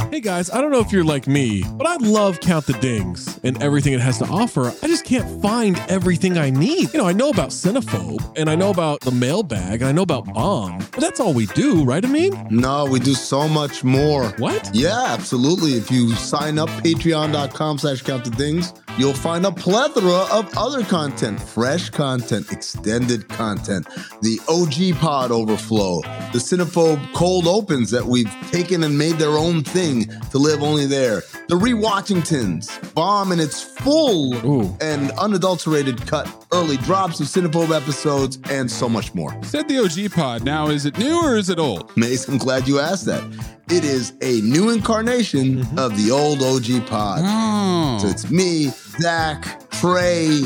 Hey guys, I don't know if you're like me, but I love Count the Dings and everything it has to offer. I just can't find everything I need. I know about Cinephobe, and I know about the mailbag, and I know about Bomb, but that's all we do, right, Amin? No, we do so much more. What? Yeah, absolutely. If you sign up, patreon.com/countthedings, you'll find a plethora of other content, fresh content, extended content, the OG Pod Overflow, the Cinephobe Cold Opens that we've taken and made their own thing to live only there, the Rewatchingtons, Bomb in its full and unadulterated cut, early drops of Cinephobe episodes, and so much more. You said the OG Pod. Now, is it new or is it old? Mace, I'm glad you asked that. It is a new incarnation of the old OG Pod. Oh. So it's me, Zach, Trey,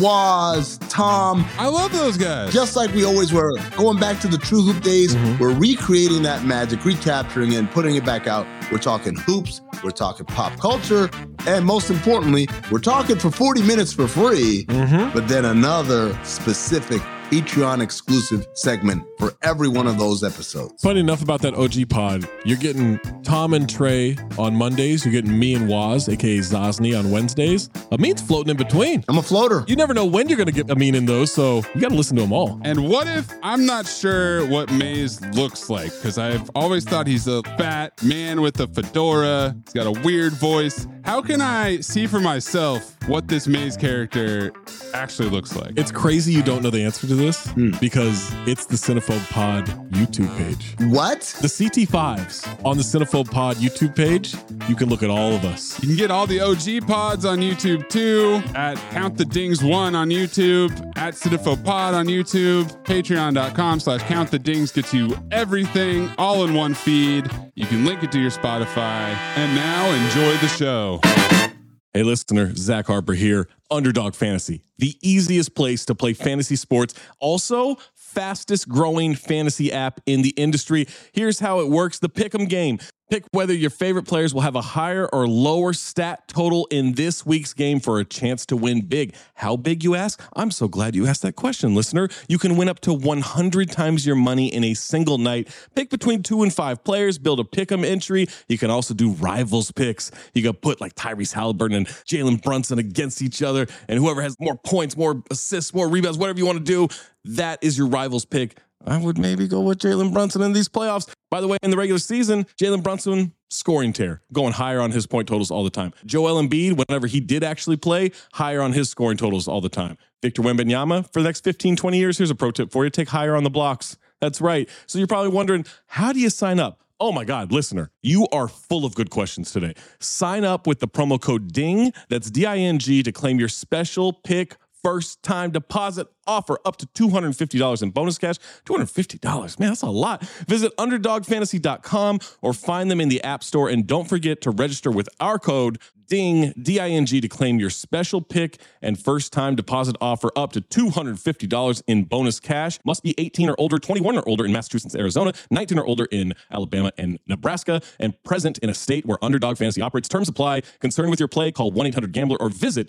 Waz, Tom. I love those guys. Just like we always were. Going back to the True Hoop days, we're recreating that magic, recapturing it, and putting it back out. We're talking hoops, we're talking pop culture, and most importantly, we're talking for 40 minutes for free, but then another specific Patreon exclusive segment for every one of those episodes. Funny enough about that OG Pod, you're getting Tom and Trey on Mondays, you're getting me and Waz, aka Zosny, on Wednesdays. Amin's floating in between. I'm a floater. You never know when you're going to get Amin in those, so you got to listen to them all. And what if I'm not sure what Maze looks like? Because I've always thought he's a fat man with a fedora. He's got a weird voice. How can I see for myself what this Maze character actually looks like? It's crazy you don't know the answer to this because it's the Cinephobe Pod YouTube page. What? The CT5s on the Cinephobe Pod YouTube page, you can look at all of us. You can get all the OG pods on YouTube too, at Count the Dings 1 on YouTube, at Cinephobe Pod on YouTube, patreon.com/Count the Dings gets you everything all in one feed. You can link it to your Spotify. And now enjoy the show. Hey listener, Zach Harper here, Underdog Fantasy, the easiest place to play fantasy sports. Also, fastest growing fantasy app in the industry. Here's how it works, the Pick'em game. Pick whether your favorite players will have a higher or lower stat total in this week's game for a chance to win big. How big, you ask? I'm so glad you asked that question, listener. You can win up to 100 times your money in a single night. Pick between 2 and 5 players, build a pick'em entry. You can also do rivals picks. You can put like Tyrese Halliburton and Jalen Brunson against each other, and whoever has more points, more assists, more rebounds, whatever you want to do, that is your rivals pick. I would maybe go with Jalen Brunson in these playoffs. By the way, in the regular season, Jalen Brunson, scoring tear, going higher on his point totals all the time. Joel Embiid, whenever he did actually play, higher on his scoring totals all the time. Victor Wembanyama, for the next 15, 20 years, here's a pro tip for you. Take higher on the blocks. That's right. So you're probably wondering, how do you sign up? Oh my God, listener, you are full of good questions today. Sign up with the promo code DING, that's D-I-N-G, to claim your special pick first time deposit offer up to $250 in bonus cash. $250, man, that's a lot. Visit underdogfantasy.com or find them in the App Store. And don't forget to register with our code DING, D-I-N-G, to claim your special pick and first time deposit offer up to $250 in bonus cash. Must be 18 or older, 21 or older in Massachusetts, Arizona, 19 or older in Alabama and Nebraska, and present in a state where Underdog Fantasy operates. Terms apply. Concerned with your play, call 1-800-GAMBLER or visit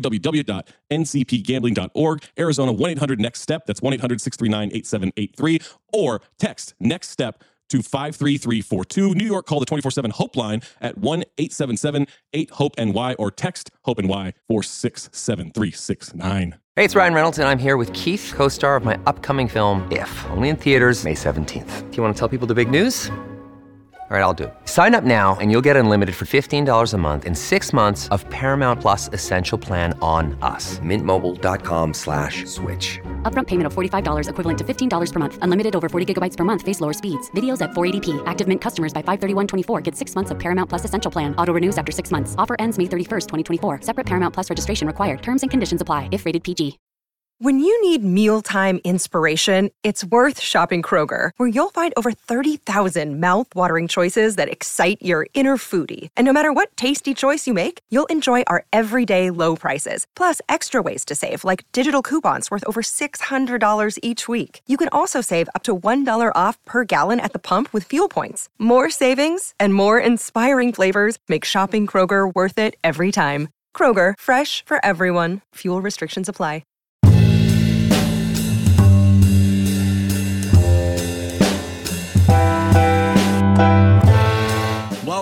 www.ncpgambling.org. Arizona, 1-800-NEXT-STEP. That's 1-800-639-8783. Or text NEXT STEP to 53342. New York, call the 24/7 Hope line at 1-877-8-HOPE-NY or text HOPE-NY 467-369. Hey, it's Ryan Reynolds, and I'm here with Keith, co-star of my upcoming film, If, only in theaters May 17th. Do you want to tell people the big news? All right, I'll do it. Sign up now and you'll get unlimited for $15 a month and 6 months of Paramount Plus Essential Plan on us. MintMobile.com/switch. Upfront payment of $45 equivalent to $15 per month. Unlimited over 40 gigabytes per month. Face lower speeds. Videos at 480p. Active Mint customers by 531.24 get 6 months of Paramount Plus Essential Plan. Auto renews after 6 months. Offer ends May 31st, 2024. Separate Paramount Plus registration required. Terms and conditions apply if rated PG. When you need mealtime inspiration, it's worth shopping Kroger, where you'll find over 30,000 mouth-watering choices that excite your inner foodie. And no matter what tasty choice you make, you'll enjoy our everyday low prices, plus extra ways to save, like digital coupons worth over $600 each week. You can also save up to $1 off per gallon at the pump with fuel points. More savings and more inspiring flavors make shopping Kroger worth it every time. Kroger, fresh for everyone. Fuel restrictions apply.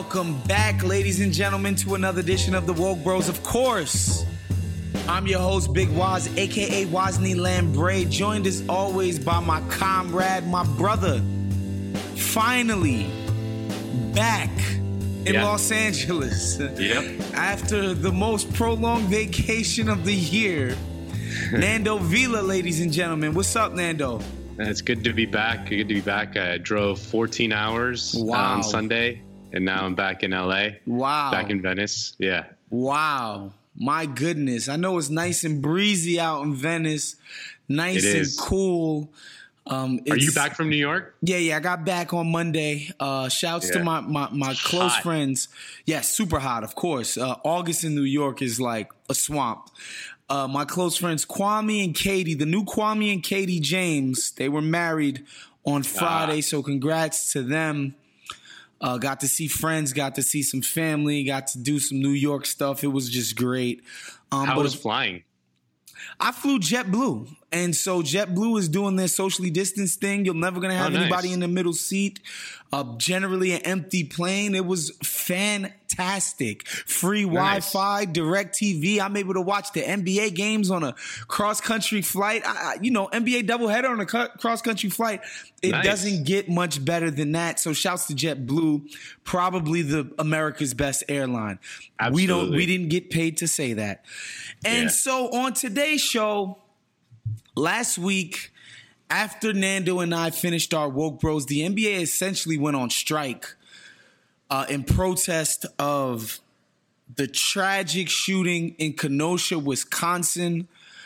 Welcome back, ladies and gentlemen, to another edition of the Woke Bros. Of course, I'm your host, Big Waz, aka Wozni Lambre, joined as always by my comrade, my brother, finally back in Los Angeles. After the most prolonged vacation of the year, Nando Vila, ladies and gentlemen. What's up, Nando? It's good to be back. Good to be back. I drove 14 hours on Sunday, and now I'm back in LA. Wow. Back in Venice. Yeah. Wow. My goodness. I know it's nice and breezy out in Venice. Nice and cool. Are you back from New York? Yeah. I got back on Monday. Shouts to my close friends. Yeah, super hot, of course. August in New York is like a swamp. My close friends Kwame and Katie, the new Kwame and Katie James, they were married on Friday, so congrats to them. Got to see friends, got to see some family, got to do some New York stuff. It was just great. How was flying? I flew JetBlue, and so JetBlue is doing their socially distanced thing. You're never going to have anybody in the middle seat. Generally an empty plane. It was fantastic. Free Wi-Fi, direct TV. I'm able to watch the NBA games on a cross-country flight. NBA doubleheader on a cross-country flight. It doesn't get much better than that. So shouts to JetBlue, probably the America's best airline. Absolutely. We didn't get paid to say that. And so on today's show, last week, after Nando and I finished our Woke Bros, the NBA essentially went on strike in protest of the tragic shooting in Kenosha, Wisconsin.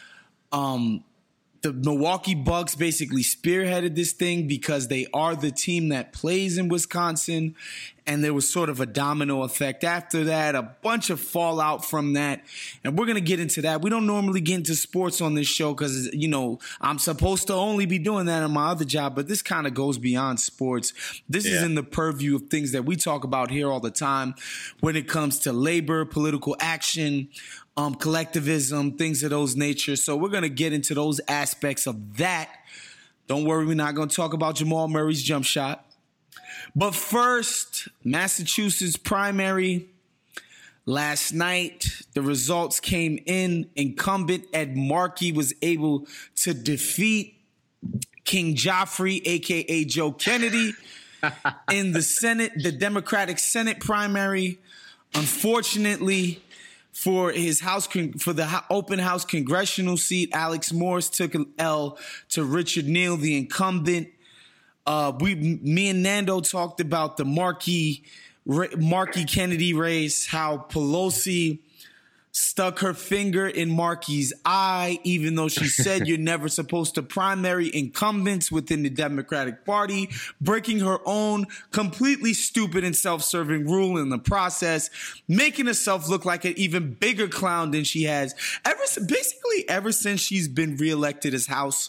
The Milwaukee Bucks basically spearheaded this thing because they are the team that plays in Wisconsin. And there was sort of a domino effect after that, a bunch of fallout from that. And we're going to get into that. We don't normally get into sports on this show because, I'm supposed to only be doing that in my other job. But this kind of goes beyond sports. This is in the purview of things that we talk about here all the time when it comes to labor, political action, collectivism, things of those nature. So we're going to get into those aspects of that. Don't worry, we're not going to talk about Jamal Murray's jump shot. But first, Massachusetts primary. Last night, the results came in. Incumbent Ed Markey was able to defeat King Joffrey, a.k.a. Joe Kennedy, in the Senate, the Democratic Senate primary. Unfortunately, for the open house congressional seat, Alex Morse took an L to Richard Neal, the incumbent. Me and Nando talked about the Markey Kennedy race, how Pelosi stuck her finger in Markey's eye, even though she said you're never supposed to primary incumbents within the Democratic Party, breaking her own completely stupid and self-serving rule in the process, making herself look like an even bigger clown than she has ever since she's been reelected as House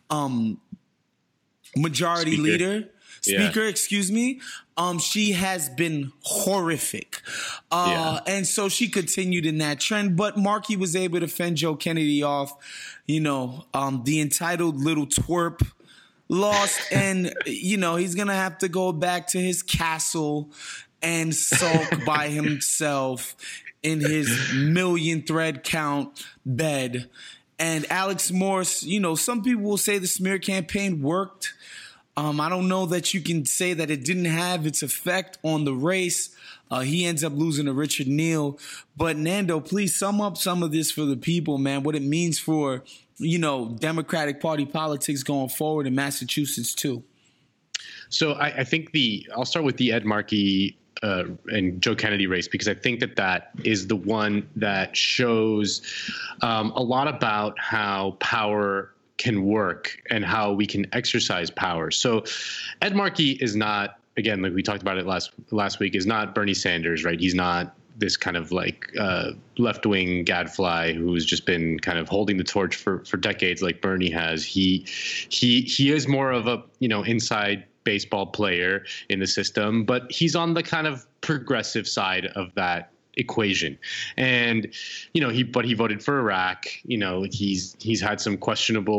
Majority Speaker, excuse me. She has been horrific. And so she continued in that trend, but Markey was able to fend Joe Kennedy off. The entitled little twerp lost, and, he's going to have to go back to his castle and sulk by himself in his million thread count bed. And Alex Morse, some people will say the smear campaign worked. I don't know that you can say that it didn't have its effect on the race. He ends up losing to Richard Neal. But Nando, please sum up some of this for the people, man, what it means for, Democratic Party politics going forward in Massachusetts too. So I think I'll start with the Ed Markey and Joe Kennedy race, because I think that is the one that shows a lot about how power can work and how we can exercise power. So Ed Markey is not, again, like we talked about it last week, is not Bernie Sanders, right? He's not this kind of like left-wing gadfly who's just been kind of holding the torch for decades like Bernie has. He is more of a, inside baseball player in the system, but he's on the kind of progressive side of that equation. And, he voted for Iraq. He's had some questionable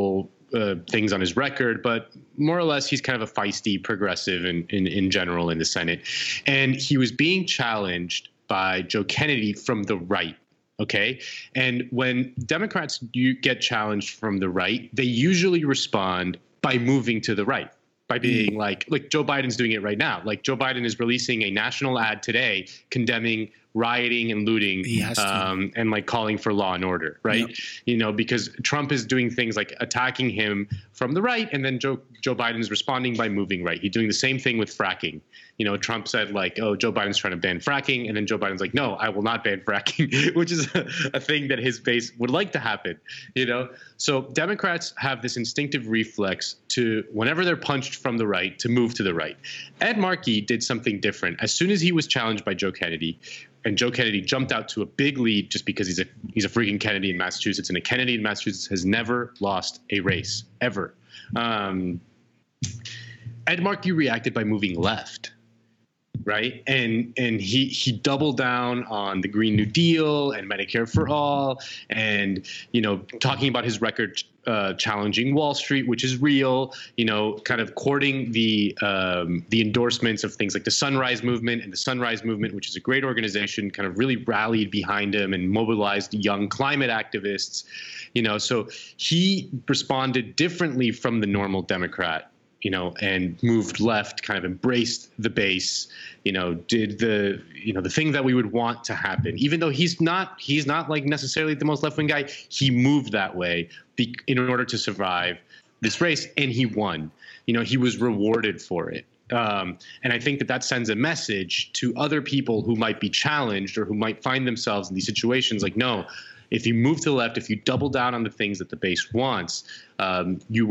things on his record, but more or less he's kind of a feisty progressive in general in the Senate. And he was being challenged by Joe Kennedy from the right. Okay. And when Democrats get challenged from the right, they usually respond by moving to the right, by being like Joe Biden's doing it right now. Like Joe Biden is releasing a national ad today condemning rioting and looting, and like calling for law and order, right? Yep. You know, because Trump is doing things like attacking him from the right, and then Joe Biden is responding by moving right. He's doing the same thing with fracking. You know, Trump said like, oh, Joe Biden's trying to ban fracking, and then Joe Biden's like, no, I will not ban fracking, which is a thing that his base would like to happen, you know? So Democrats have this instinctive reflex to, whenever they're punched from the right, to move to the right. Ed Markey did something different. As soon as he was challenged by Joe Kennedy, and Joe Kennedy jumped out to a big lead just because he's a freaking Kennedy in Massachusetts, and a Kennedy in Massachusetts has never lost a race, ever. Ed Markey reacted by moving left. Right. And he doubled down on the Green New Deal and Medicare for all, and, you know, talking about his record challenging Wall Street, which is real, you know, kind of courting the endorsements of things like the Sunrise Movement, and the Sunrise Movement, which is a great organization, kind of really rallied behind him and mobilized young climate activists, you know. So he responded differently from the normal Democrat, you know, and moved left, kind of embraced the base, you know, did the thing that we would want to happen. Even though he's not like necessarily the most left-wing guy, he moved that way in order to survive this race, and he won. You know, he was rewarded for it. And I think that sends a message to other people who might be challenged or who might find themselves in these situations like, no, if you move to the left, if you double down on the things that the base wants, you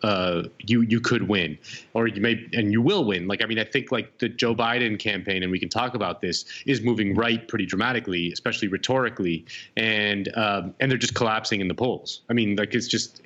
could win, or you will win. Like, I mean, I think like the Joe Biden campaign, and we can talk about this, is moving right pretty dramatically, especially rhetorically, and they're just collapsing in the polls. I mean, like it's just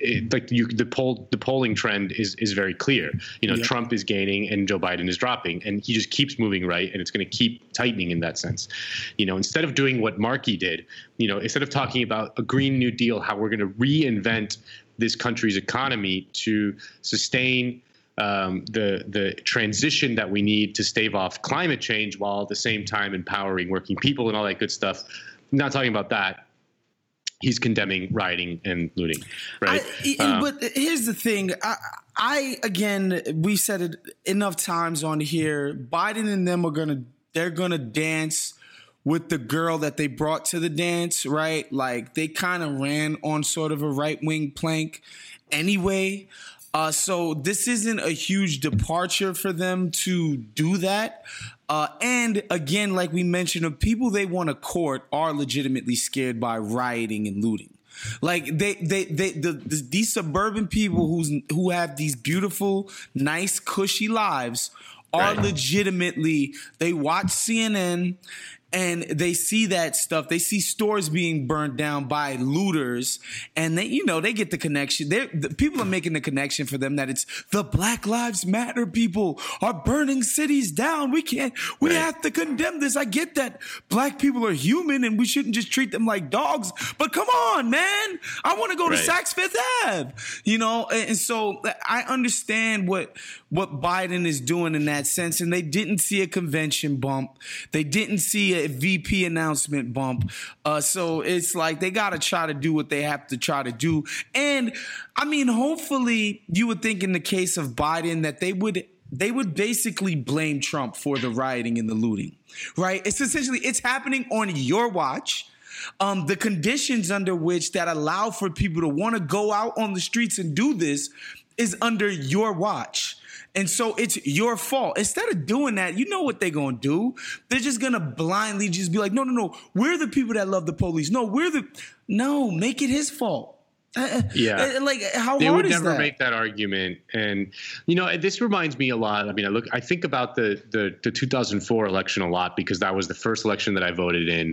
the polling trend is very clear. You know, yep. Trump is gaining and Joe Biden is dropping, and he just keeps moving right, and it's going to keep tightening in that sense. You know, instead of doing what Markey did, you know, instead of talking about a Green New Deal, how we're going to reinvent this country's economy to sustain the transition that we need to stave off climate change, while at the same time empowering working people and all that good stuff. I'm not talking about that. He's condemning rioting and looting, right? But here's the thing. I again, we said it enough times on here. Biden and them they're gonna dance with the girl that they brought to the dance, right? Like they kind of ran on sort of a right-wing plank anyway. So this isn't a huge departure for them to do that. And again, like we mentioned, the people they want to court are legitimately scared by rioting and looting. Like these suburban people who have these beautiful, nice, cushy lives are legitimately, they watch CNN and they see that stuff. They see stores being burned down by looters, and they get the connection. The people are making the connection for them that it's the Black Lives Matter people are burning cities down. We have to condemn this. I get that black people are human and we shouldn't just treat them like dogs, but come on, man. I want to go to Saks Fifth Ave, you know? And so I understand what Biden is doing in that sense. And they didn't see a convention bump. They didn't see a VP announcement bump. So it's like they got to try to do what they have to try to do. And I mean, hopefully you would think in the case of Biden that they would basically blame Trump for the rioting and the looting, right? It's happening on your watch. The conditions under which that allow for people to want to go out on the streets and do this is under your watch. And so it's your fault. Instead of doing that, you know what they're going to do? They're just going to blindly just be like, no, we're the people that love the police. No, make it his fault. Like how they hard would is never that? make that argument. And, you know, this reminds me a lot. I mean, I think about the 2004 election a lot because that was the first election that I voted in.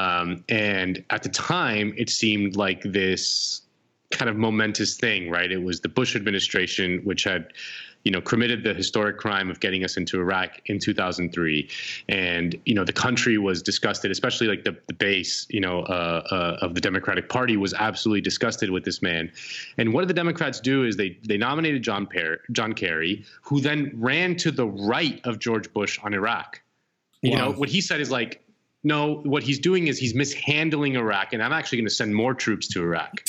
And at the time, it seemed like this kind of momentous thing, right? It was the Bush administration, which had committed the historic crime of getting us into Iraq in 2003. And, the country was disgusted, especially like the base, of the Democratic Party was absolutely disgusted with this man. And what did the Democrats do is they nominated John Kerry, who then ran to the right of George Bush on Iraq. Wow. What he said is like, no, what he's doing is he's mishandling Iraq, and I'm actually going to send more troops to Iraq,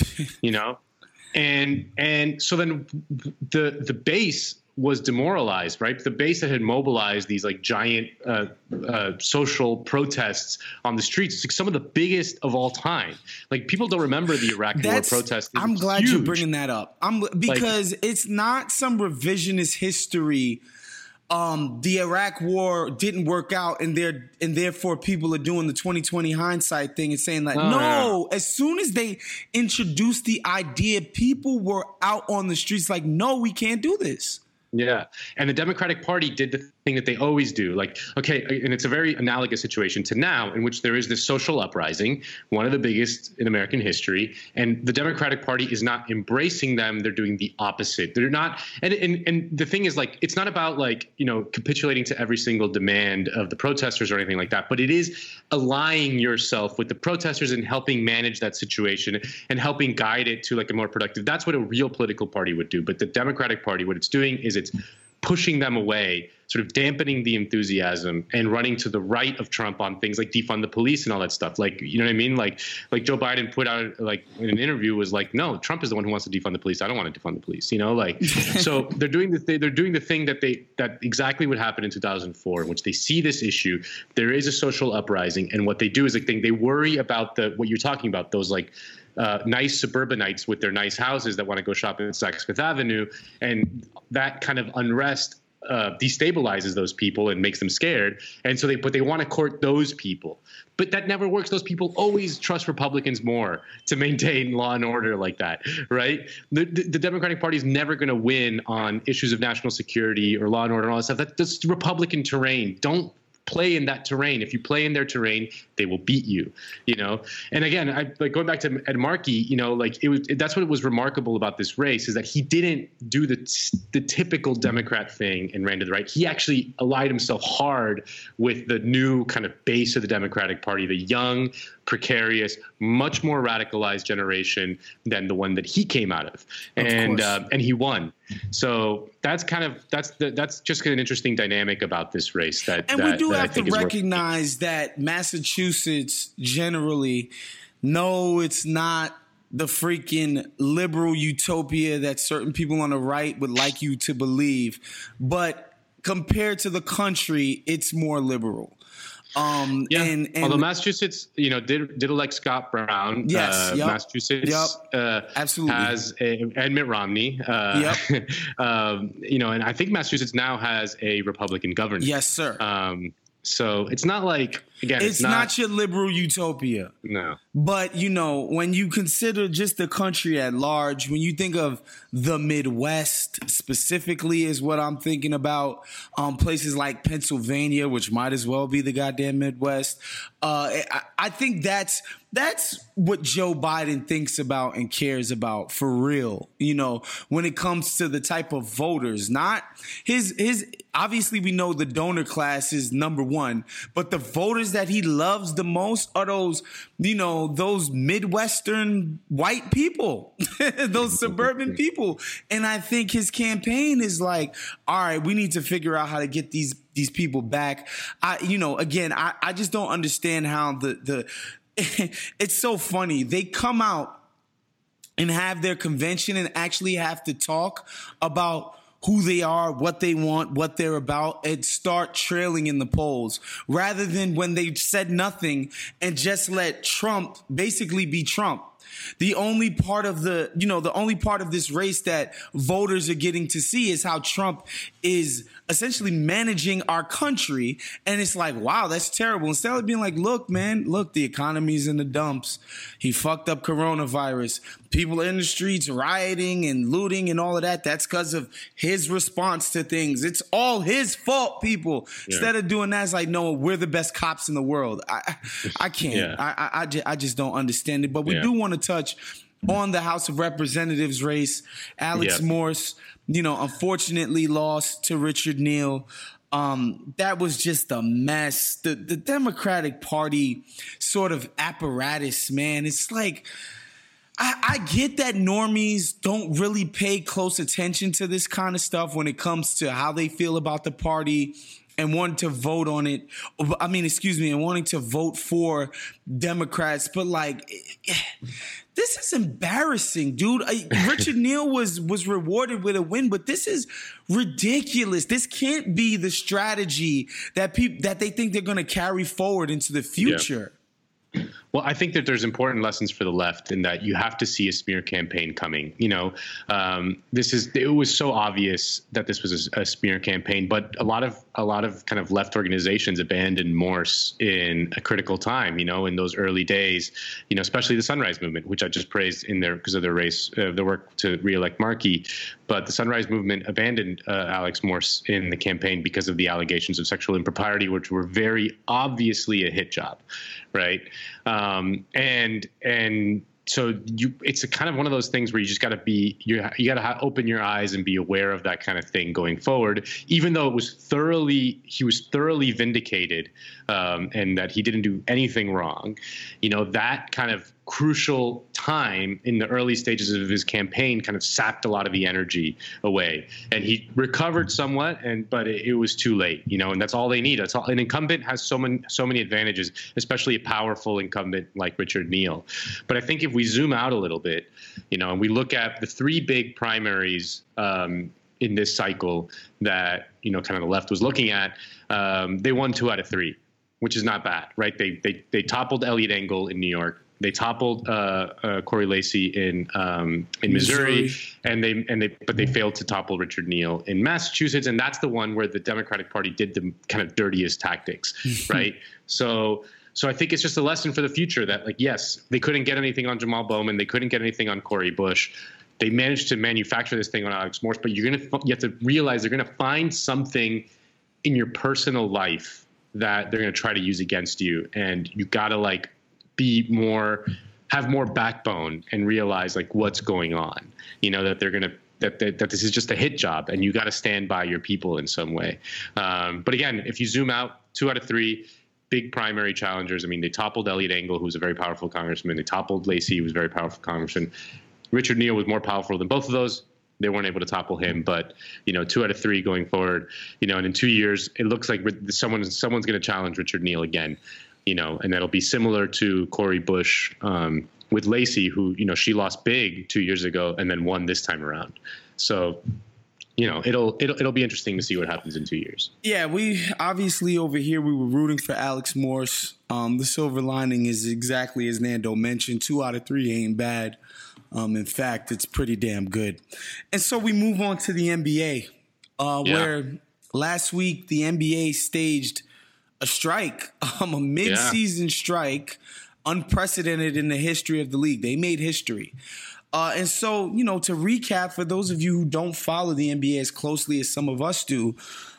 And so then the base was demoralized, right? The base that had mobilized these like giant social protests on the streets, it's like some of the biggest of all time. Like people don't remember the Iraq War protests. I'm glad you're bringing that up. Because it's not some revisionist history. The Iraq War didn't work out, and therefore people are doing the 2020 hindsight thing and saying like, as soon as they introduced the idea, people were out on the streets like, no, we can't do this. Yeah. And the Democratic Party did the thing that they always do. Like, okay, and it's a very analogous situation to now in which there is this social uprising, one of the biggest in American history, and the Democratic Party is not embracing them. They're doing the opposite. They're not. And the thing is, like, it's not about like, capitulating to every single demand of the protesters or anything like that, but it is allying yourself with the protesters and helping manage that situation and helping guide it to like a more productive. That's what a real political party would do. But the Democratic Party, what it's doing is it's pushing them away, sort of dampening the enthusiasm and running to the right of Trump on things like defund the police and all that stuff. Like, you know what I mean? Like Joe Biden put out like in an interview was like, no, Trump is the one who wants to defund the police. I don't want to defund the police, so they're doing the thing that exactly what happened in 2004, in which they see this issue. There is a social uprising. And what they do is they worry about what you're talking about, those like, nice suburbanites with their nice houses that want to go shop in Saks Fifth Avenue. And that kind of unrest destabilizes those people and makes them scared. And so they want to court those people. But that never works. Those people always trust Republicans more to maintain law and order like that, right? The Democratic Party is never going to win on issues of national security or law and order and all that stuff. That's Republican terrain. Don't play in that terrain. If you play in their terrain, they will beat you, And again, going back to Ed Markey, that's what was remarkable about this race is that he didn't do the typical Democrat thing and ran to the right. He actually allied himself hard with the new kind of base of the Democratic Party, the young, precarious, much more radicalized generation than the one that he came out of. And he won. So that's just an interesting dynamic about this race. We do have to recognize that Massachusetts generally, no, it's not the freaking liberal utopia that certain people on the right would like you to believe, but compared to the country, it's more liberal. And although Massachusetts, did elect Scott Brown. Yes, Massachusetts, absolutely has and Mitt Romney. And I think Massachusetts now has a Republican governor. Yes, sir. So it's not like, again, it's not your liberal utopia. No. But, when you consider just the country at large, when you think of the Midwest specifically is what I'm thinking about, places like Pennsylvania, which might as well be the goddamn Midwest. I think that's what Joe Biden thinks about and cares about for real, when it comes to the type of voters, not his obviously we know the donor class is number one, but the voters that he loves the most are those Midwestern white people, those suburban people. And I think his campaign is like, all right, we need to figure out how to get these people back. I just don't understand how it's so funny. They come out and have their convention and actually have to talk about who they are, what they want, what they're about, and start trailing in the polls rather than when they said nothing and just let Trump basically be Trump. The only part of this race that voters are getting to see is how Trump is essentially managing our country. And it's like, wow, that's terrible. Instead of being like, look, the economy's in the dumps. He fucked up coronavirus. People in the streets rioting and looting and all of that. That's because of his response to things. It's all his fault, people. Yeah. Instead of doing that, it's like, no, we're the best cops in the world. I can't. Yeah. I just don't understand it. But we do want to touch on the House of Representatives race. Alex Morse, unfortunately lost to Richard Neal. That was just a mess. The Democratic Party sort of apparatus, man. It's like, I get that normies don't really pay close attention to this kind of stuff when it comes to how they feel about the party and wanting to vote on it. And wanting to vote for Democrats. But this is embarrassing, dude. Richard Neal was rewarded with a win, but this is ridiculous. This can't be the strategy that they think they're going to carry forward into the future. Yeah. Well, I think that there's important lessons for the left in that you have to see a smear campaign coming. It was so obvious that this was a smear campaign, but a lot of kind of left organizations abandoned Morse in a critical time, in those early days, especially the Sunrise Movement, which I just praised in there because of their race, their work to reelect Markey. But the Sunrise Movement abandoned Alex Morse in the campaign because of the allegations of sexual impropriety, which were very obviously a hit job, right? So it's a kind of one of those things where you just got to you got to open your eyes and be aware of that kind of thing going forward, even though he was thoroughly vindicated, and that he didn't do anything wrong. That kind of crucial time in the early stages of his campaign kind of sapped a lot of the energy away, and he recovered somewhat, but it was too late, and that's all they need. That's all. An incumbent has so many advantages, especially a powerful incumbent like Richard Neal. But I think if we zoom out a little bit, and we look at the three big primaries in this cycle that, kind of the left was looking at, they won 2 out of 3, which is not bad, right? They toppled Eliot Engel in New York. They toppled Corey Lacey in Missouri, but they failed to topple Richard Neal in Massachusetts, and that's the one where the Democratic Party did the kind of dirtiest tactics, right? So I think it's just a lesson for the future that, yes, they couldn't get anything on Jamal Bowman, they couldn't get anything on Cori Bush. They managed to manufacture this thing on Alex Morse, but you have to realize they're going to find something in your personal life that they're going to try to use against you, and you got to have more backbone and realize what's going on, that they're going to, that this is just a hit job and you got to stand by your people in some way. But again, if you zoom out, 2 out of 3 big primary challengers. They toppled Eliot Engel, who's a very powerful congressman. They toppled Lacey, who was a very powerful congressman. Richard Neal was more powerful than both of those. They weren't able to topple him, but 2 out of 3 going forward, and in 2 years, it looks like someone's going to challenge Richard Neal again. And that'll be similar to Cori Bush with Lacey, who, she lost big 2 years ago and then won this time around. So, it'll be interesting to see what happens in 2 years. Yeah, we obviously over here, we were rooting for Alex Morse. The silver lining is exactly as Nando mentioned, 2 out of 3 ain't bad. In fact, it's pretty damn good. And so we move on to the NBA, where last week the NBA staged a strike, a mid-season strike, unprecedented in the history of the league. They made history. And so, to recap, for those of you who don't follow the NBA as closely as some of us do,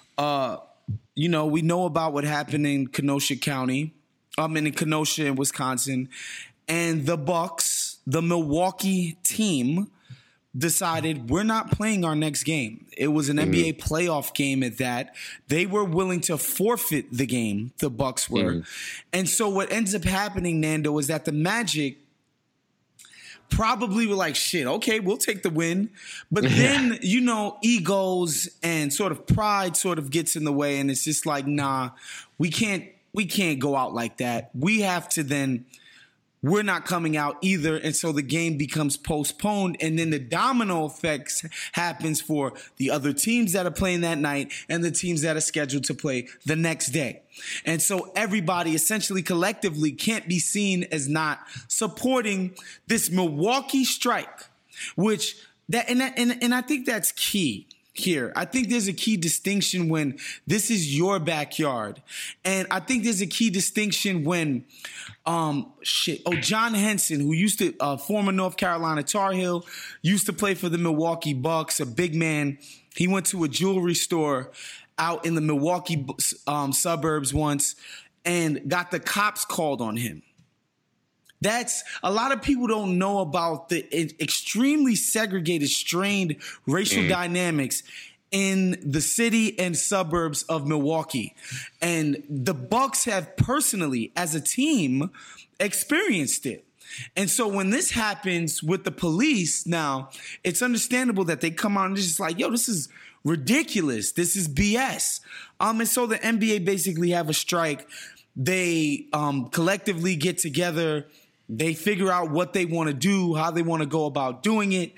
we know about what happened in Kenosha County, in Kenosha in Wisconsin, and the Bucks, the Milwaukee team, decided we're not playing our next game. It was an NBA playoff game at that. They were willing to forfeit the game, the Bucks were. And so what ends up happening, Nando, is that the Magic probably were like, shit, okay, we'll take the win. But then, egos and sort of pride sort of gets in the way, and it's just like, nah, we can't go out like that. We have to then, we're not coming out either. And so the game becomes postponed. And then the domino effects happens for the other teams that are playing that night and the teams that are scheduled to play the next day. And so everybody essentially collectively can't be seen as not supporting this Milwaukee strike, which and I think that's key here. I think there's a key distinction when this is your backyard. And I think there's a key distinction when, John Henson, who used to, former North Carolina Tar Heel, used to play for the Milwaukee Bucks, a big man. He went to a jewelry store out in the Milwaukee suburbs once and got the cops called on him. That's a lot of people don't know about the extremely segregated, strained racial dynamics in the city and suburbs of Milwaukee. And the Bucks have personally, as a team, experienced it. And so when this happens with the police now, it's understandable that they come out and it's just like, yo, this is ridiculous. This is BS. And so the NBA basically have a strike. They collectively get together. They figure out what they want to do, how they want to go about doing it.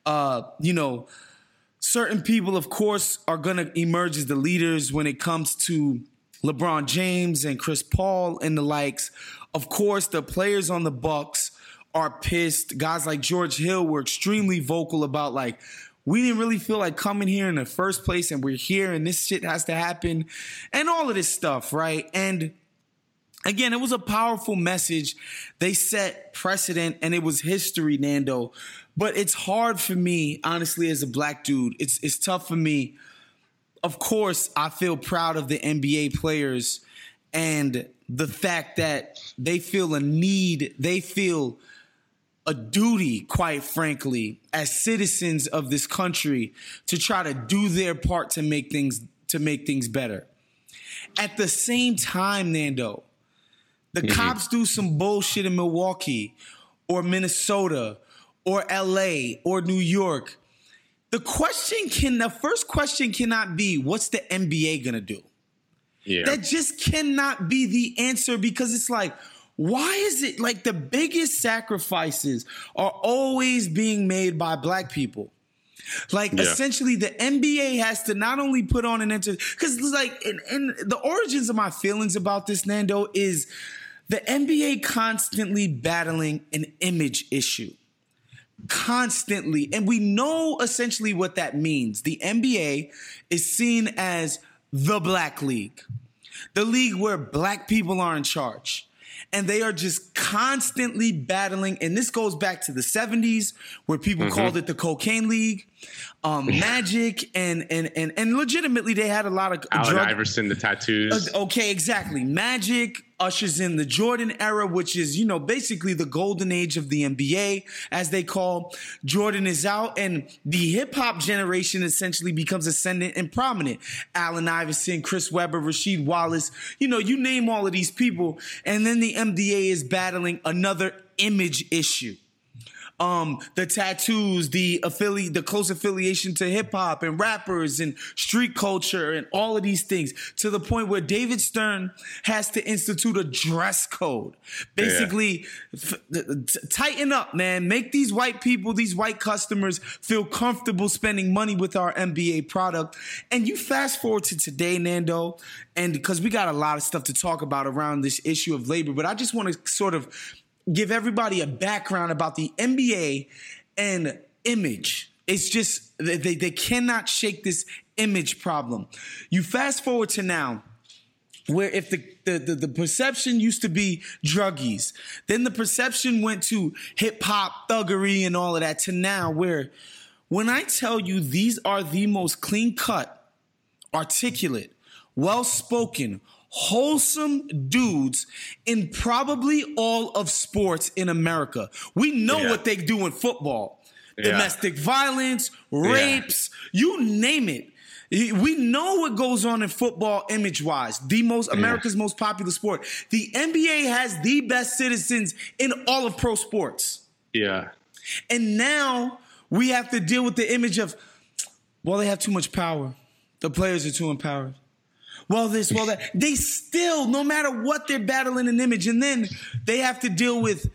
Certain people, of course, are going to emerge as the leaders when it comes to LeBron James and Chris Paul and the likes. Of course, the players on the Bucks are pissed. Guys like George Hill were extremely vocal about, like, we didn't really feel like coming here in the first place, and we're here, and this shit has to happen, and all of this stuff, right? And again, it was a powerful message. They set precedent, and it was history, Nando. But it's hard for me, honestly, as a black dude. It's tough for me. Of course, I feel proud of the NBA players and the fact that they feel a need, they feel a duty, quite frankly, as citizens of this country to try to do their part to make things better. At the same time, Nando, the cops do some bullshit in Milwaukee or Minnesota or LA or New York. The first question cannot be, what's the NBA gonna do? Yeah. That just cannot be the answer, because it's like, why is it like the biggest sacrifices are always being made by black people? Like, essentially, the NBA has to not only put on an because like, and the origins of my feelings about this, Nando, is the NBA constantly battling an image issue. Constantly. And we know essentially what that means. The NBA is seen as the black league, the league where black people are in charge. And they are just constantly battling. And this goes back to the 70s, where people called it the Cocaine League. Magic and legitimately they had a lot of Allen Iverson, the tattoos. Okay, exactly. Magic ushers in the Jordan era, which is, basically the golden age of the NBA, as they call. Jordan is out, and the hip hop generation essentially becomes ascendant and prominent. Allen Iverson, Chris Webber, Rasheed Wallace, you name all of these people. And then the NBA is battling another image issue. The tattoos, the close affiliation to hip hop and rappers and street culture and all of these things, to the point where David Stern has to institute a dress code. Basically, tighten up, man. Make these white people, these white customers feel comfortable spending money with our NBA product. And you fast forward to today, Nando, and because we got a lot of stuff to talk about around this issue of labor, but I just want to sort of give everybody a background about the NBA and image. It's just, they cannot shake this image problem. You fast forward to now, where if the perception used to be druggies, then the perception went to hip hop, thuggery, and all of that, to now where, when I tell you these are the most clean cut, articulate, well-spoken, wholesome dudes in probably all of sports in America. We know what they do in football. Domestic violence, rapes, you name it. We know what goes on in football image-wise. America's most popular sport. The NBA has the best citizens in all of pro sports. Yeah. And now we have to deal with the image of, well, they have too much power. The players are too empowered. Well, this, well, that. They still, no matter what, they're battling an image. And then they have to deal with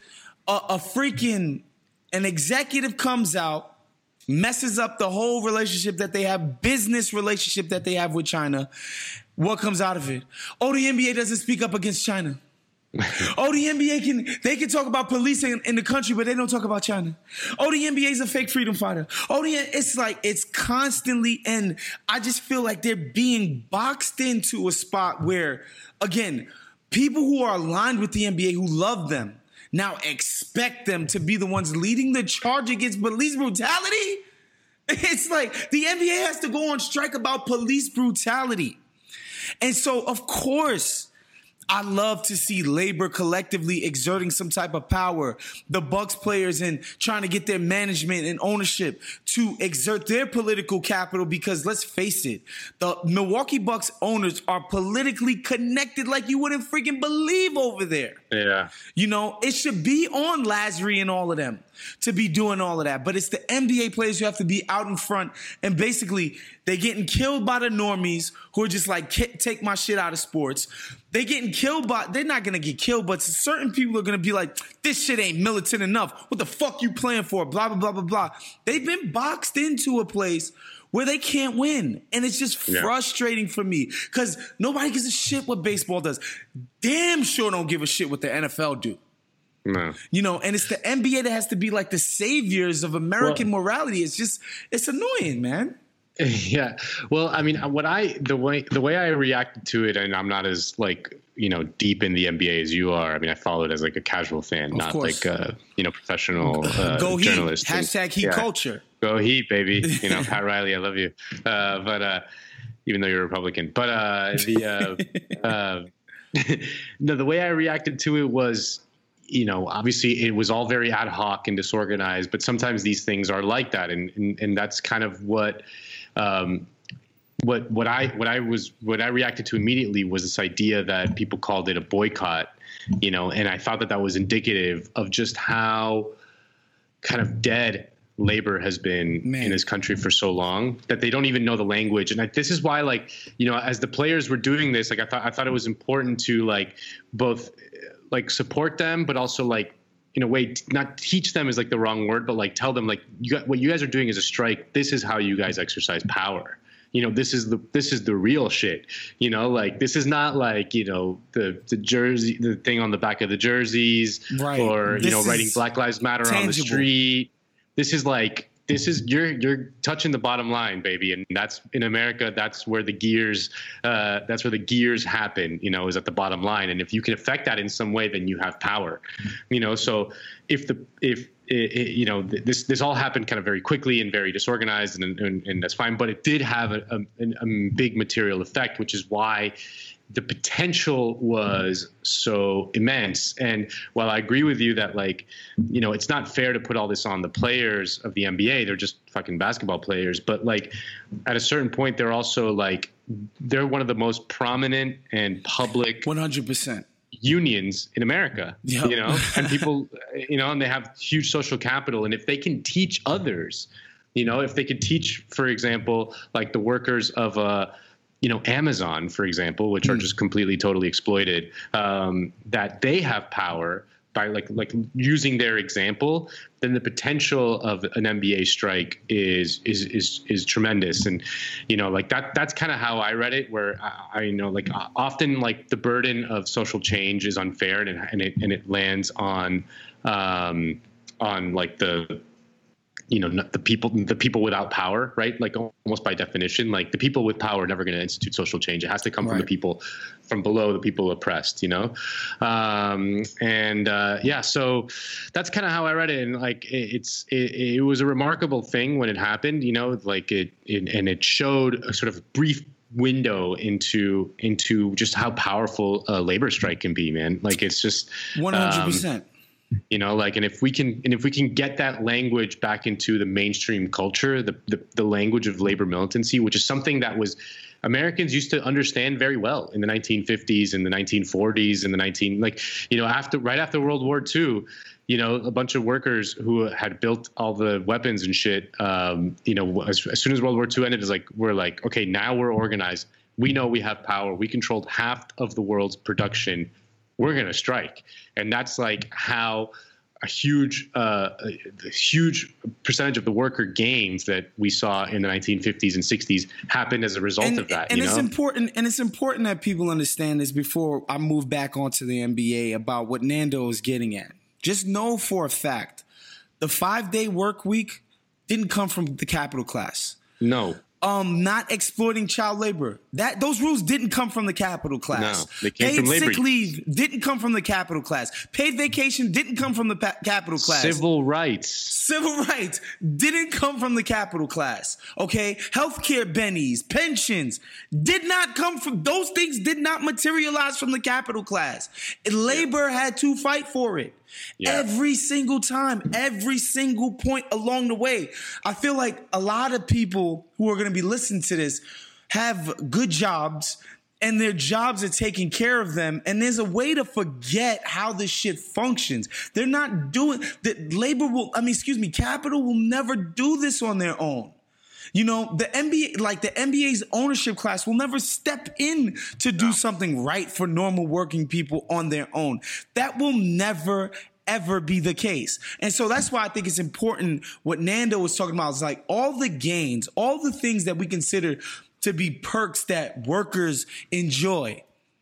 an executive comes out, messes up the whole relationship that they have, business relationship that they have with China. What comes out of it? Oh, the NBA doesn't speak up against China. Oh, the NBA can talk about policing in the country, but they don't talk about China. Oh, the NBA is a fake freedom fighter. Oh, it's constantly, and I just feel like they're being boxed into a spot where, again, people who are aligned with the NBA, who love them, now expect them to be the ones leading the charge against police brutality. It's like the NBA has to go on strike about police brutality. And so, of course, I love to see labor collectively exerting some type of power. The Bucks players and trying to get their management and ownership to exert their political capital, because let's face it, the Milwaukee Bucks owners are politically connected like you wouldn't freaking believe over there. Yeah. You know, it should be on Lasry and all of them to be doing all of that. But it's the NBA players who have to be out in front, and basically they're getting killed by the normies who are just like, take my shit out of sports. They're getting killed by, they're not going to get killed, but certain people are going to be like, this shit ain't militant enough. What the fuck you playing for? Blah, blah, blah, blah, blah. They've been boxed into a place where they can't win. And it's just frustrating for me because nobody gives a shit what baseball does. Damn sure don't give a shit what the NFL do. No. You know, and it's the NBA that has to be like the saviors of American morality. It's just, it's annoying, man. Yeah. Well, I mean, the way I reacted to it, and I'm not as like, you know, deep in the NBA as you are. I mean, I follow it as like a casual fan, of not course. like a, you know, professional Go journalist. Heat. Hashtag Heat culture. Go Heat, baby. You know, Pat Riley, I love you. But even though you're a Republican, but no, the way I reacted to it was, you know, obviously it was all very ad hoc and disorganized, but sometimes these things are like that. And that's kind of what I reacted to immediately was this idea that people called it a boycott, you know, and I thought that was indicative of just how kind of dead labor has been in this country for so long that they don't even know the language. And this is why, like, you know, as the players were doing this, like I thought it was important to like both like support them, but also like, in a way, not teach them is like the wrong word, but like tell them like what you guys are doing is a strike. This is how you guys exercise power. You know, this is the real shit. You know, like this is not like, you know, the jersey, the thing on the back of the jerseys, right, or you know, writing Black Lives Matter tangible on the street. This is you're touching the bottom line, baby, and that's in America. That's where the gears happen. You know, is at the bottom line, and if you can affect that in some way, then you have power. You know, so if you know, this all happened kind of very quickly and very disorganized, and that's fine. But it did have a big material effect, which is why the potential was so immense. And while I agree with you that, like, you know, it's not fair to put all this on the players of the NBA, they're just fucking basketball players. But like at a certain point, they're also like, they're one of the most prominent and public 100% unions in America, you know, and people, you know, and they have huge social capital. And if they can teach others, you know, if they could teach, for example, like the workers of you know, Amazon, for example, which are just completely, totally exploited, that they have power by like using their example, then the potential of an NBA strike is tremendous. And, you know, like that's kind of how I read it, where I know, like often like the burden of social change is unfair and it lands on like the, you know, the people without power, right? Like almost by definition, like the people with power are never going to institute social change. It has to come from the people from below, the people oppressed, you know? Yeah, so that's kind of how I read it. And like, it was a remarkable thing when it happened, you know, like it showed a sort of brief window into just how powerful a labor strike can be, man. Like it's just 100%. You know, like, and if we can get that language back into the mainstream culture, the language of labor militancy, which is something that was Americans used to understand very well in the 1950s and the 1940s and right after World War II, you know, a bunch of workers who had built all the weapons and shit, you know, as soon as World War II ended, we're like, okay, now we're organized. We know we have power. We controlled half of the world's production. We're going to strike. And that's like how a huge percentage of the worker gains that we saw in the 1950s and 60s happened as a result of that. And it's important that people understand this before I move back onto the NBA about what Nando is getting at. Just know for a fact, the 5-day work week didn't come from the capital class. No. not exploiting child labor. Those rules didn't come from the capital class. No, they came from labor. Paid sick leave didn't come from the capital class. Paid vacation didn't come from the capital class. Civil rights Didn't come from the capital class. Okay, healthcare bennies, pensions did not come from those things. Did not materialize from the capital class. Labor had to fight for it. Yeah. Every single time, every single point along the way. I feel like a lot of people who are going to be listening to this have good jobs and their jobs are taking care of them. And there's a way to forget how this shit functions. They're not doing that. Capital will never do this on their own. You know, the NBA's ownership class will never step in to do something right for normal working people on their own. That will never, ever be the case. And so that's why I think it's important what Nando was talking about is like all the gains, all the things that we consider to be perks that workers enjoy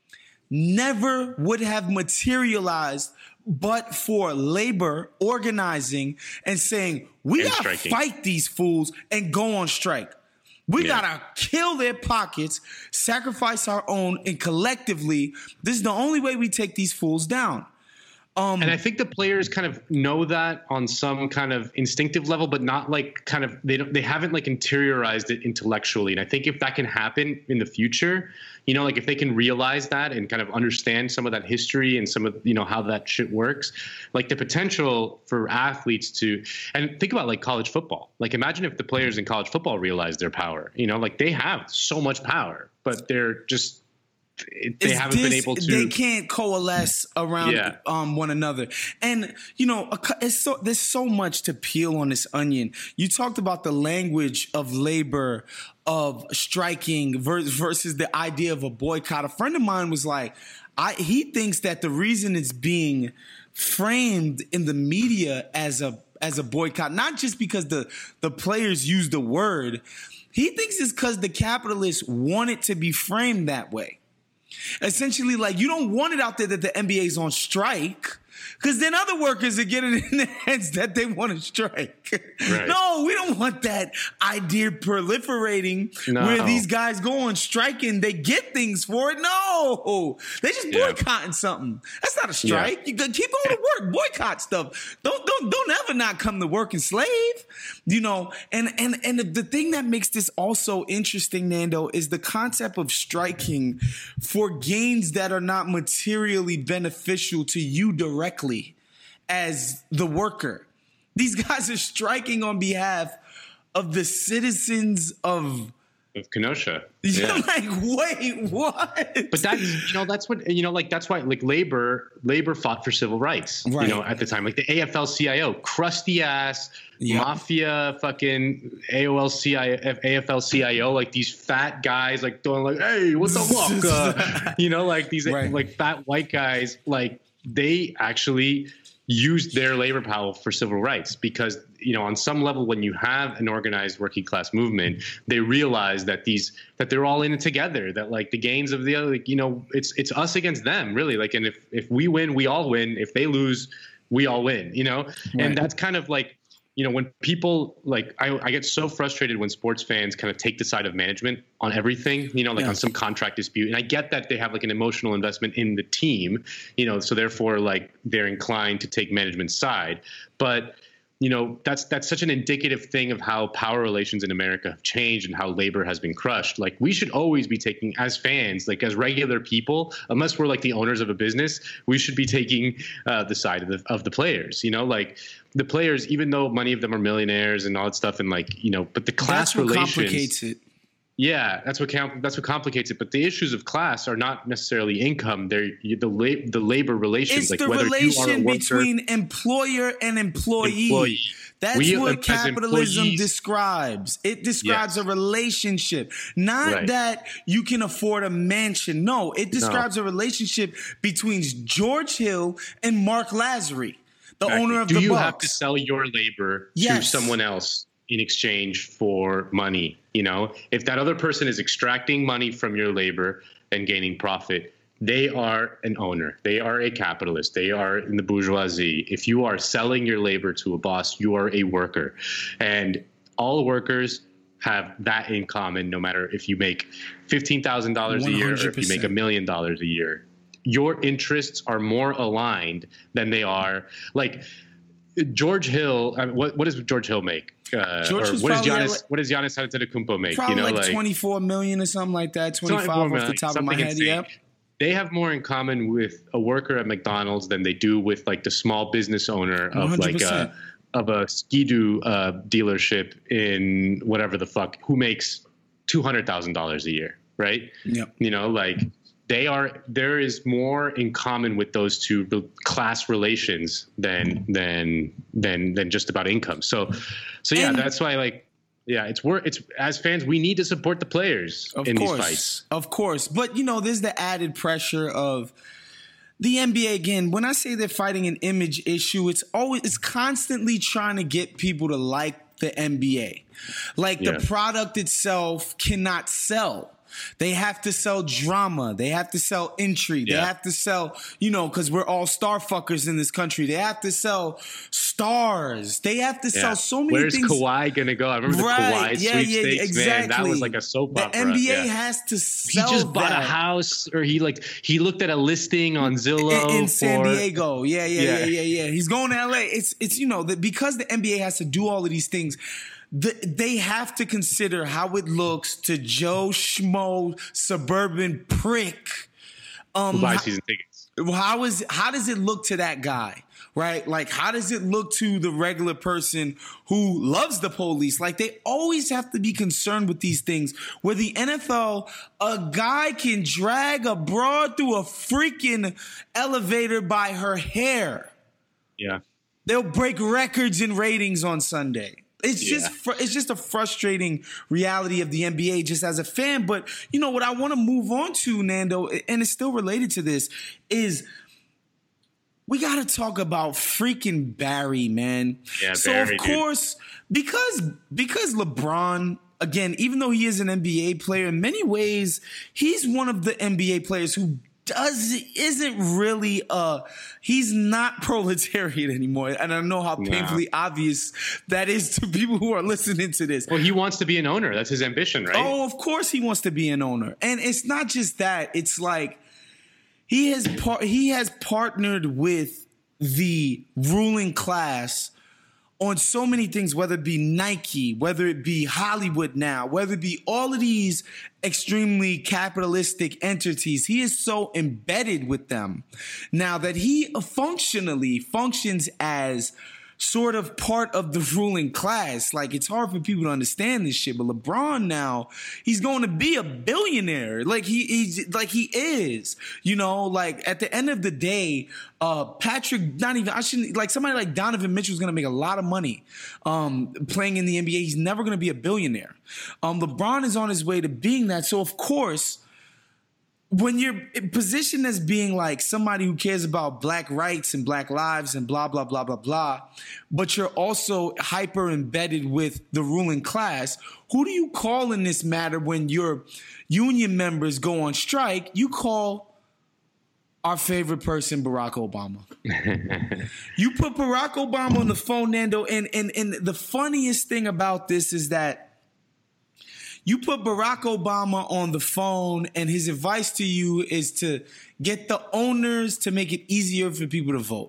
never would have materialized but for labor organizing and saying, we got to fight these fools and go on strike. We got to kill their pockets, sacrifice our own, and collectively, this is the only way we take these fools down. And I think the players kind of know that on some kind of instinctive level, but not like kind of they haven't like interiorized it intellectually. And I think if that can happen in the future, you know, like if they can realize that and kind of understand some of that history and some of, you know, how that shit works, like the potential for athletes to, and think about like college football. Like imagine if the players in college football realize their power, you know, like they have so much power, but they're just, they haven't been able to. They can't coalesce around one another, and you know, there's so much to peel on this onion. You talked about the language of labor, of striking versus the idea of a boycott. A friend of mine was like, he thinks that the reason it's being framed in the media as a boycott, not just because the players use the word, he thinks it's because the capitalists want it to be framed that way. Essentially, like, you don't want it out there that the NBA is on strike, because then other workers are getting in their heads that they want to strike. Right. No, we don't want that idea proliferating where these guys go on strike and they get things for it. No, they just boycotting something. That's not a strike. You keep going to work, boycott stuff. Don't ever not come to work and slave. You know, and the thing that makes this also interesting, Nando, is the concept of striking for gains that are not materially beneficial to you directly as the worker. These guys are striking on behalf of the citizens of Kenosha. Yeah. Like, wait, what? But that's, you know, that's what, you know, like, that's why, like, labor fought for civil rights, you know, at the time, like the AFL-CIO, crusty ass, mafia, fucking AFL-CIO, like these fat guys, like doing like, hey, what the fuck? You know, like these like fat white guys, like they actually used their labor power for civil rights because, you know, on some level, when you have an organized working class movement, they realize that they're all in it together, that like the gains of the other, like, you know, it's us against them really. Like, and if we win, we all win. If they lose, we all win, you know? And that's kind of like, you know, when people like, I get so frustrated when sports fans kind of take the side of management on everything, you know, like on some contract dispute. And I get that they have like an emotional investment in the team, you know, so therefore like they're inclined to take management's side. But, you know, that's such an indicative thing of how power relations in America have changed and how labor has been crushed. Like, we should always be taking, as fans, like as regular people, unless we're like the owners of a business, we should be taking the side of the players, you know, like the players, even though many of them are millionaires and all that stuff. And like, you know, but the class relations complicates it. Yeah, that's what complicates it. But the issues of class are not necessarily income. They're the labor relations. It's like the whether relation you are a worker, between employer and employee. That's what capitalism describes. It describes a relationship, not that you can afford a mansion. No, it describes a relationship between George Hill and Mark Lazary, the owner of the Bucks. Do you have to sell your labor to someone else in exchange for money? You know, if that other person is extracting money from your labor and gaining profit, they are an owner. They are a capitalist. They are in the bourgeoisie. If you are selling your labor to a boss, you are a worker. And all workers have that in common, no matter if you make $15,000 a year or if you make $1 million a year. Your interests are more aligned than they are. Like George Hill, what does George Hill make? What does Giannis Antetokounmpo make? Probably like 24 million or something like that. 25 off the top of my head. Yep. They have more in common with a worker at McDonald's than they do with like the small business owner of 100%. Of a Ski-Doo dealership in whatever the fuck, who makes $200,000 a year, right? Yep. You know, like there is more in common with those two class relations than just about income. So yeah, that's why like. Yeah, it's as fans, we need to support the players in these fights. Of course. But, you know, there's the added pressure of the NBA. Again, when I say they're fighting an image issue, it's constantly trying to get people to like the NBA. Like the product itself cannot sell. They have to sell drama. They have to sell intrigue. They have to sell, you know, because we're all star fuckers in this country. They have to sell stars. They have to sell so many things. Where's Kawhi going to go? I remember the Kawhi sweepstakes, exactly. Man. That was like a soap opera. The NBA has to sell He just bought a house, or he looked at a listing on Zillow. In San Diego. Yeah. He's going to LA. It's you know, because the NBA has to do all of these things, they have to consider how it looks to Joe Schmo suburban prick who buys season tickets. How does it look to that guy, right? Like, how does it look to the regular person who loves the police? Like, they always have to be concerned with these things. Where the NFL, a guy can drag a broad through a freaking elevator by her hair. Yeah, they'll break records in ratings on Sunday. It's just a frustrating reality of the NBA just as a fan. But, you know, what I want to move on to, Nando, and it's still related to this, is we got to talk about freaking Barry, man. Yeah, so, Barry, of course, because LeBron, again, even though he is an NBA player, in many ways, he's one of the NBA players who isn't really he's not proletariat anymore, and I know how painfully obvious that is to people who are listening to this. Well, he wants to be an owner. That's his ambition, right? Oh, of course he wants to be an owner, and it's not just that. It's like he has partnered with the ruling class on so many things, whether it be Nike, whether it be Hollywood now, whether it be all of these extremely capitalistic entities. He is so embedded with them now that he functionally functions as sort of part of the ruling class. Like, it's hard for people to understand this shit, but LeBron now, he's going to be a billionaire. Like he is, you know, like at the end of the day, somebody like Donovan Mitchell is going to make a lot of money playing in the NBA. He's never going to be a billionaire. LeBron is on his way to being that. So of course, when you're positioned as being like somebody who cares about black rights and black lives and blah, blah, blah, blah, blah, but you're also hyper embedded with the ruling class, who do you call in this matter when your union members go on strike? You call our favorite person, Barack Obama. You put Barack Obama on the phone, Nando, and the funniest thing about this is that you put Barack Obama on the phone, and his advice to you is to get the owners to make it easier for people to vote.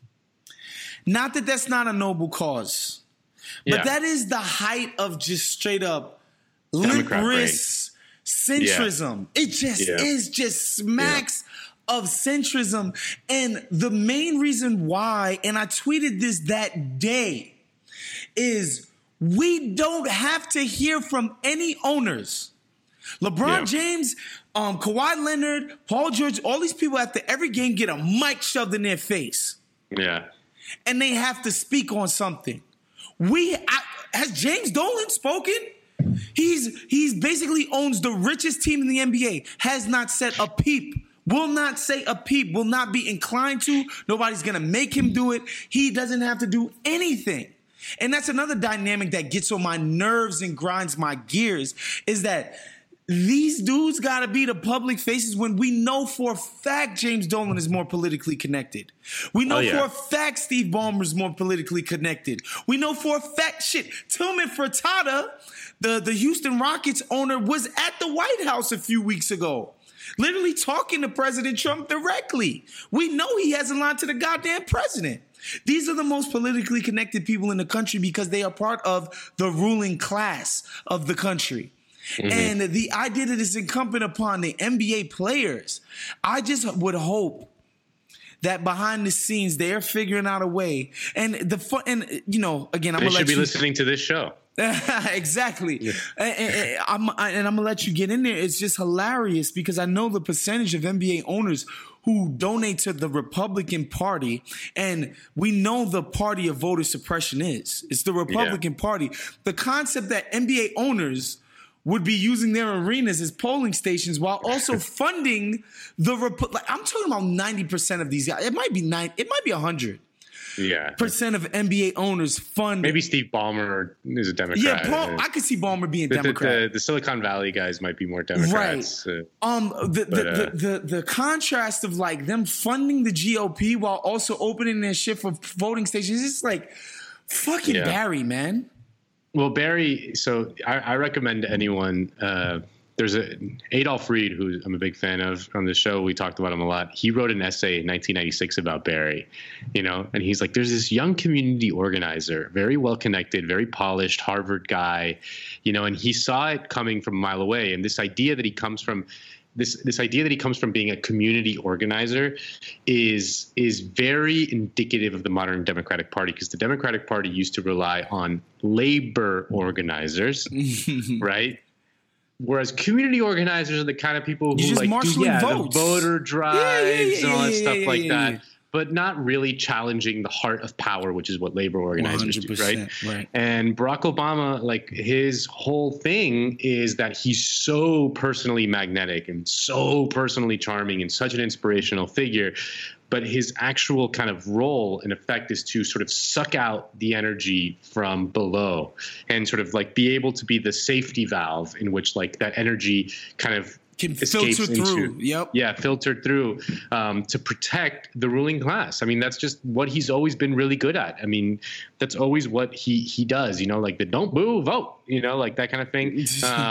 Not that that's not a noble cause, but that is the height of just straight up limp wrist centrism. It just smacks of centrism. And the main reason why, and I tweeted this that day, is we don't have to hear from any owners. LeBron James, Kawhi Leonard, Paul George, all these people after every game get a mic shoved in their face. Yeah. And they have to speak on something. Has James Dolan spoken? He's basically owns the richest team in the NBA, has not said a peep. Will not say a peep, will not be inclined to. Nobody's going to make him do it. He doesn't have to do anything. And that's another dynamic that gets on my nerves and grinds my gears, is that these dudes got to be the public faces when we know for a fact James Dolan is more politically connected. We know for a fact Steve Ballmer is more politically connected. We know for a fact, Tillman Fertitta, the Houston Rockets owner, was at the White House a few weeks ago, literally talking to President Trump directly. We know he hasn't lied to the goddamn president. These are the most politically connected people in the country because they are part of the ruling class of the country. Mm-hmm. And the idea that it's incumbent upon the NBA players, I just would hope that behind the scenes they're figuring out a way. And again, I'm gonna let you listening to this show. Exactly. Yeah. And I'm gonna let you get in there. It's just hilarious because I know the percentage of NBA owners who donate to the Republican Party, and we know the party of voter suppression is. It's the Republican Party. The concept that NBA owners would be using their arenas as polling stations while also funding the I'm talking about 90% of these guys. It might be 100. Yeah. Percent of NBA owners fund. Maybe Steve Ballmer is a Democrat. Yeah, I could see Ballmer being Democrat. The Silicon Valley guys might be more Democrats. Right. The contrast of like them funding the GOP while also opening their shit for voting stations. It's like fucking Barry, man. Well, Barry, so I recommend anyone. There's Adolph Reed, who I'm a big fan of on the show. We talked about him a lot. He wrote an essay in 1996 about Barry, and he's like, there's this young community organizer, very well connected, very polished Harvard guy, and he saw it coming from a mile away. And this idea that he comes from this idea that he comes from being a community organizer is very indicative of the modern Democratic Party, because the Democratic Party used to rely on labor organizers, right? Whereas community organizers are the kind of people who do the voter drives and all that stuff like that, but not really challenging the heart of power, which is what labor organizers do, right? And Barack Obama, like, his whole thing is that he's so personally magnetic and so personally charming and such an inspirational figure. But his actual kind of role and effect is to sort of suck out the energy from below and sort of like be able to be the safety valve in which like that energy kind of can filter through. Filter through to protect the ruling class. I mean, that's just what he's always been really good at. I mean, that's always what he does, like the don't boo, vote, like that kind of thing.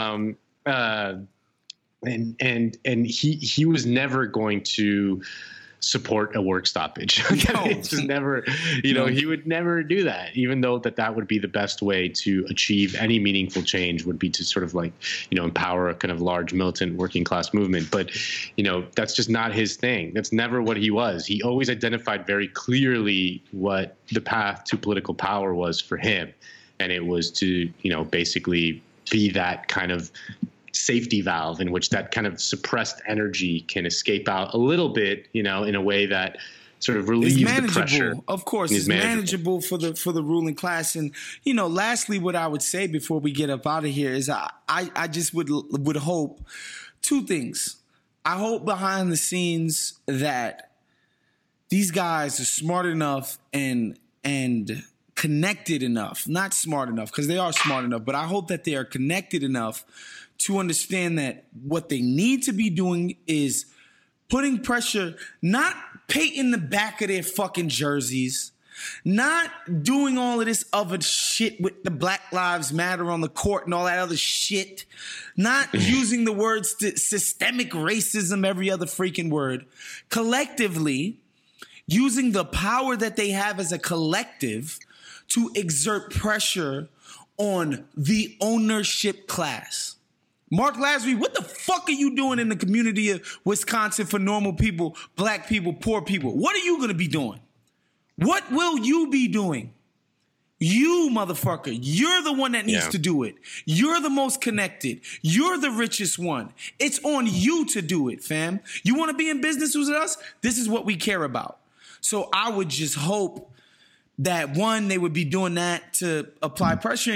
And he was never going to support a work stoppage. It's just never, he would never do that, even though that would be the best way to achieve any meaningful change, would be to sort of like, empower a kind of large militant working class movement. But, that's just not his thing. That's never what he was. He always identified very clearly what the path to political power was for him. And it was to, basically be that kind of safety valve in which that kind of suppressed energy can escape out a little bit, in a way that sort of relieves the pressure. Of course, it's manageable for the ruling class. And, lastly, what I would say before we get up out of here is I just would hope two things. I hope behind the scenes that these guys are smart enough and connected enough, not smart enough, because they are smart enough, but I hope that they are connected enough to understand that what they need to be doing is putting pressure, not painting the back of their fucking jerseys, not doing all of this other shit with the Black Lives Matter on the court and all that other shit, not using the words systemic racism, every other freaking word, collectively using the power that they have as a collective to exert pressure on the ownership class. Mark Lasry, what the fuck are you doing in the community of Wisconsin for normal people, black people, poor people? What are you going to be doing? What will you be doing? You, motherfucker, you're the one that needs to do it. You're the most connected. You're the richest one. It's on you to do it, fam. You want to be in business with us? This is what we care about. So I would just hope that, one, they would be doing that to apply pressure,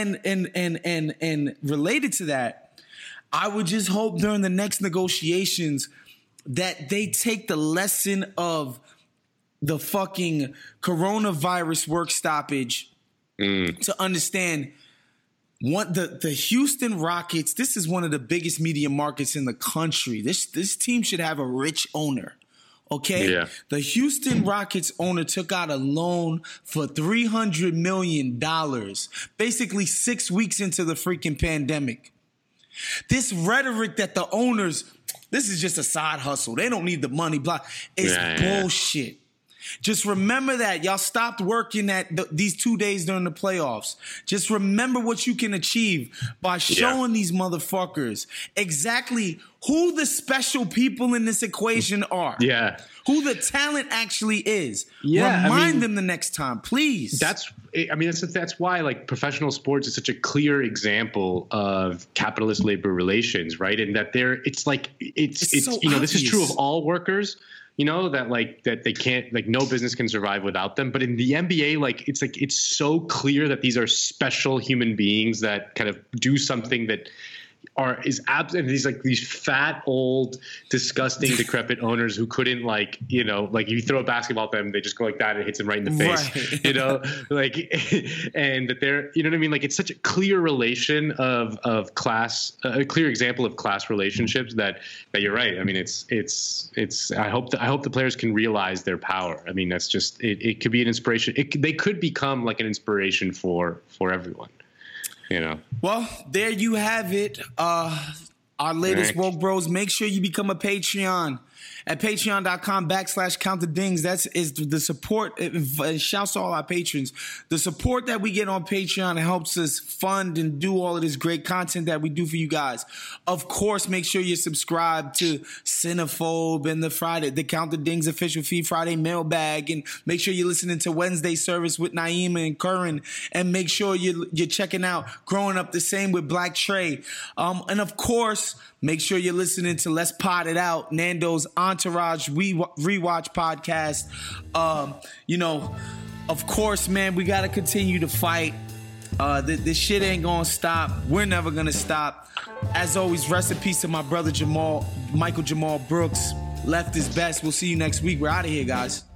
and related to that, I would just hope during the next negotiations that they take the lesson of the fucking coronavirus work stoppage to understand The Houston Rockets, this is one of the biggest media markets in the country. This team should have a rich owner. Okay? Yeah. The Houston Rockets owner took out a loan for $300 million, basically 6 weeks into the freaking pandemic. This rhetoric that the owners, this is just a side hustle. They don't need the money, blah. It's bullshit. Just remember that. Y'all stopped working at these 2 days during the playoffs. Just remember what you can achieve by showing these motherfuckers exactly who the special people in this equation are. Yeah. Who the talent actually is. Yeah, Remind them the next time, please. That's why like professional sports is such a clear example of capitalist labor relations, right? And that it's so this is true of all workers. That they can't, like, no business can survive without them. But in the NBA, it's so clear that these are special human beings that kind of do something that these fat, old, disgusting, decrepit owners who couldn't, you throw a basketball at them, they just go like that and it hits them right in the face, and that they're, you know what I mean? Like, it's such a clear relation of class, a clear example of class relationships that you're right. I mean, I hope the players can realize their power. I mean, that's just, it could be an inspiration. They could become like an inspiration for everyone. Well, there you have it. Our latest Woke Bros. Make sure you become a Patreon at patreon.com/countthedings. That is the support. Shouts to all our patrons. The support that we get on Patreon helps us fund and do all of this great content that we do for you guys. Of course, make sure you subscribe to Cinephobe and the Count the Dings official feed Friday mailbag, and make sure you're listening to Wednesday service with Naima and Curran, and make sure you're checking out Growing Up the Same with Black Trey. And of course, make sure you're listening to Let's Pod It Out, Nando's Entourage Rewatch podcast. Of course, man, we got to continue to fight. This shit ain't going to stop. We're never going to stop. As always, rest in peace to my brother Michael Jamal Brooks. Left is best. We'll see you next week. We're out of here, guys.